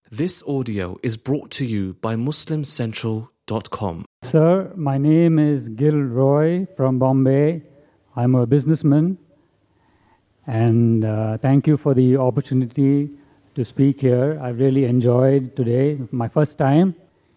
This audio is brought to you by MuslimCentral.com. Sir, my name is Gil Roy from Bombay. I'm a businessman, and thank you for the opportunity to speak here. I really enjoyed today, my first time.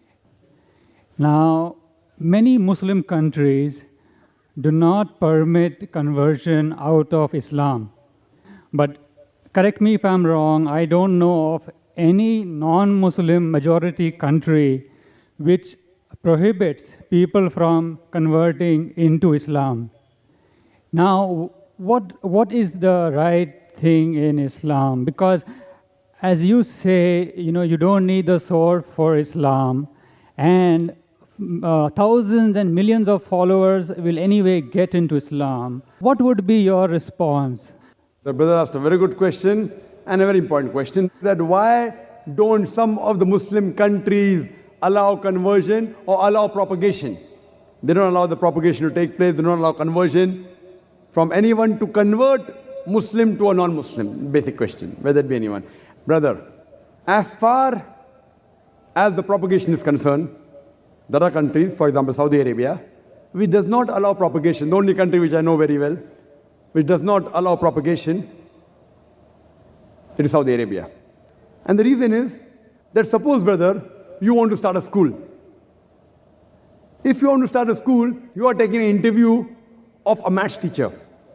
Now, many Muslim countries do not permit conversion out of Islam. But correct me if I'm wrong, I don't know of any non-Muslim majority country which prohibits people from converting into Islam. Now, what is the right thing in Islam? Because as you say, you don't need the sword for Islam, and thousands and millions of followers will anyway get into Islam. What would be your response? The brother asked a very good question and a very important question, that why don't some of the Muslim countries allow conversion or allow propagation? They don't allow the propagation to take place, they don't allow conversion from anyone to convert Muslim to a non-Muslim. Basic question, whether it be anyone. Brother, as far as the propagation is concerned, there are countries, for example Saudi Arabia, which does not allow propagation. The only country which I know very well, which does not allow propagation, it is Saudi Arabia. And the reason is that suppose, brother, you want to start a school. If you want to start a school, you are taking an interview of a maths teacher.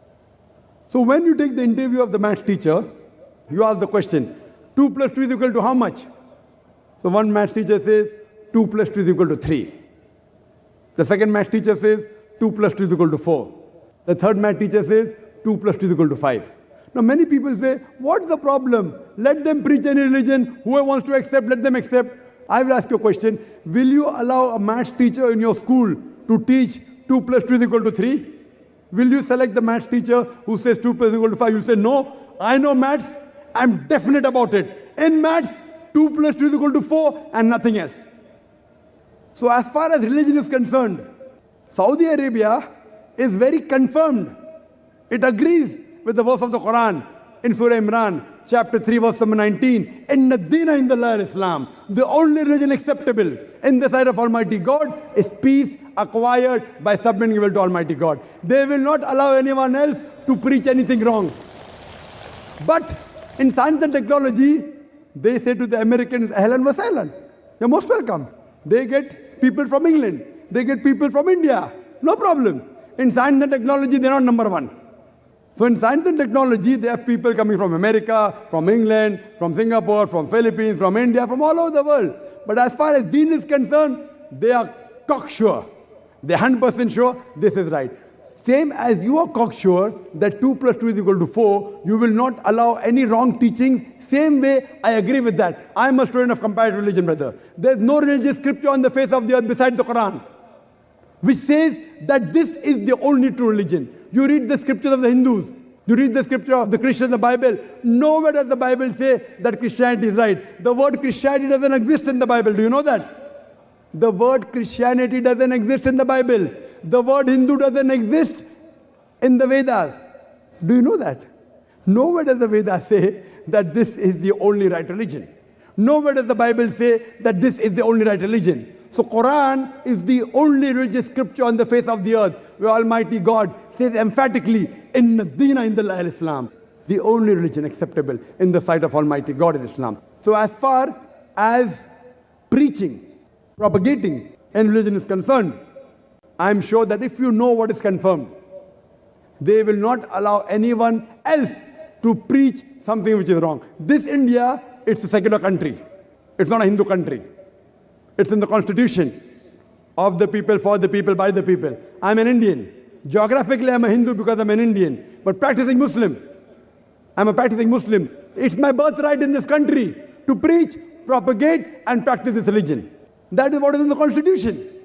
So when you take the interview of the maths teacher, you ask the question, 2 plus 2 is equal to how much? So one maths teacher says, 2 plus 2 is equal to 3. The second maths teacher says, 2 plus 2 is equal to 4. The third maths teacher says, 2 plus 2 is equal to 5. Now many people say, what's the problem? Let them preach any religion. Whoever wants to accept, let them accept. I will ask you a question. Will you allow a maths teacher in your school to teach 2 plus 2 is equal to 3? Will you select the maths teacher who says 2 plus 2 is equal to 5? You'll say, no, I know maths. I'm definite about it. In maths, 2 plus 2 is equal to 4 and nothing else. So as far as religion is concerned, Saudi Arabia is very confirmed. It agrees with the verse of the Quran in Surah Imran, chapter 3, verse number 19. Inna Deena Indallahi Islam. The only religion acceptable in the sight of Almighty God is peace acquired by submitting will to Almighty God. They will not allow anyone else to preach anything wrong. But in science and technology, they say to the Americans, ahlan wa sahlan, you're most welcome. They get people from England. They get people from India. No problem. In science and technology, they're not number one. So in science and technology, they have people coming from America, from England, from Singapore, from Philippines, from India, from all over the world. But as far as deen is concerned, they are cocksure. They're 100% sure this is right. Same as you are cocksure that 2 plus 2 is equal to 4, you will not allow any wrong teachings. Same way, I agree with that. I am a student of comparative religion, brother. There's no religious scripture on the face of the earth besides the Quran, which says that this is the only true religion. You read the scriptures of the Hindus, you read the scripture of the Christians, the Bible. Nowhere does the Bible say that Christianity is right. The word Christianity doesn't exist in the Bible. Do you know that? The word Christianity doesn't exist in the Bible. The word Hindu doesn't exist in the Vedas. Do you know that? Nowhere does the Vedas say that this is the only right religion. Nowhere does the Bible say that this is the only right religion. So Quran is the only religious scripture on the face of the earth where Almighty God says emphatically, Inna Deena Indallahi Islam. The only religion acceptable in the sight of Almighty God is Islam. So as far as preaching, propagating in religion is concerned, I am sure that if you know what is confirmed, they will not allow anyone else to preach something which is wrong. This India, it's a secular country. It's not a Hindu country. It's in the constitution of the people, for the people, by the people. I'm an Indian. Geographically, I'm a Hindu because I'm an Indian. But practicing Muslim. I'm a practicing Muslim. It's my birthright in this country to preach, propagate, and practice this religion. That is what is in the constitution.